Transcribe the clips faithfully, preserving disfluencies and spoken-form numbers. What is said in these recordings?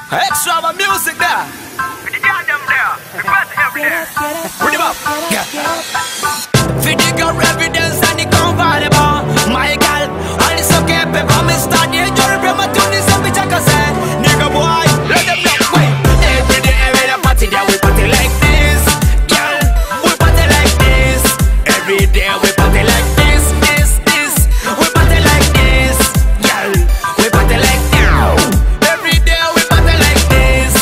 Extra of music there. With the girl them there, the best every day. Put them up. Yeah. For the girl evidence and the convertible. My girl, all this okay, paper, me start the jury, bring my tune, this up, which I can say. Nigga boy, let them know. Wait. Every day, every day, party there, we party like this. Girl, we party like this. Every day, we party like this, this, this. We party like this. Girl, we party like this. Every day, we party like this.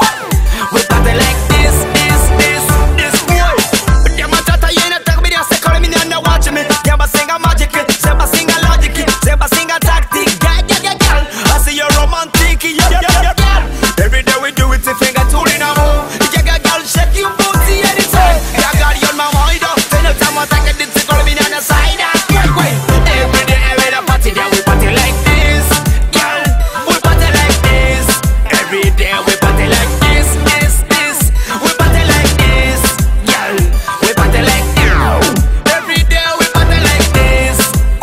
We party like this, this, this, this. Boy, but them a chat, you ain't talk me, they say call me, they not watching me. Them a sing a magic, them a sing a logic, them a sing a tactic. Yeah, yeah, yeah, girl. I see you romantic, yeah, yeah, yeah, girl. Every day we do it, the finger tool in a move. Yeah, yeah, girl, shake your booty anytime. Yeah, girl, you're my mind up. Tell you time I take it, it's call me on the side. Wait, wait. Every day, every day, party there, we party like this. Girl, we party like this. Every day, we party like this, this, this. We party like this. Girl, we party like this. Every day, we party like this.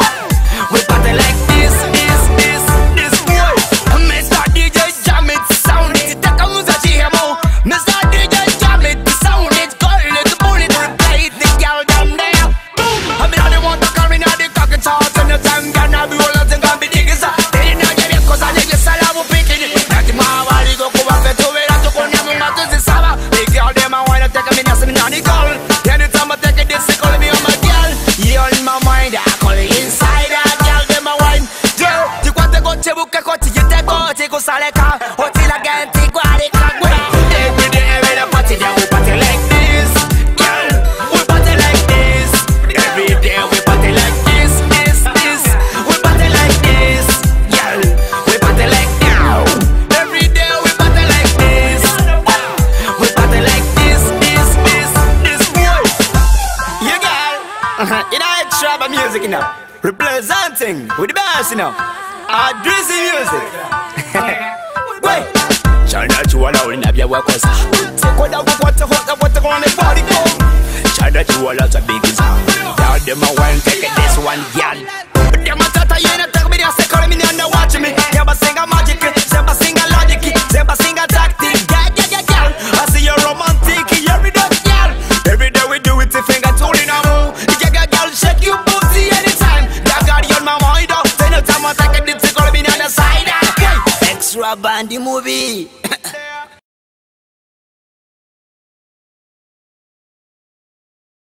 We party like this, this, this, this. Boy, Mister D J jam it, sound it. Take a music jam, Mister D J jam it, sound it, call it, pull it, replay it, the girl down there. Boom! I mean, I don't want to come in at the cocky talk and the time can I be all of them can be diggers. They didn't know you because I think it's all I'm picking it. That the mama, they go go up to it, I took on them, I'm to the summer. The girl, them, I want to take a minute, I'm not the girl. Anytime I take it, they call me on my girl. You on my mind, I call it inside, I girl, them, I wine. Yo, tu quante coche busca coche, yo te coche, go sale ca, hotel la gente, guarde, cagüe. Every day, every day, party, yeah, we party like this. Girl, we party like this. Every day, we party like this, this, this. We party like this. Girl, we party like this. Every day, we party like this. We party like this, this, this, this. Boy, you girl, you know extra about music, you know. Representing with the best, you know. I drizzy music. Wait. China to allow in a work was. What up, what the fuck, what the one body go? China to allow the biggest. Tell them I want to take this one, girl. But them a tata, you ain't talk me, they say call me, they not watching me. Them a sing a magic, them a sing a logic, them a sing a tactic. Yeah, yeah, yeah, girl. I see you romantic, every day, girl. Every day we do it, the finger tool in a move. Yeah, yeah, girl, shake your booty anytime. Yeah, girl, you're my mind up. Tell you time I take it, it's call me on the side. Extra Bandy movie.